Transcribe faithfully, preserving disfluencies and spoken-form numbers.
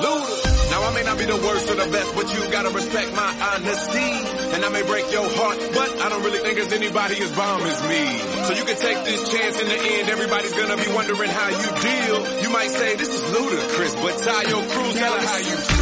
Luda. Now I may not be the worst or the best, but you gotta respect my honesty. And I may break your heart, but I don't really think there's anybody as bomb as me. So you can take this chance. In the end, everybody's gonna be wondering how you deal. You might say, this is ludicrous, but tie your crew, tell her how you feel.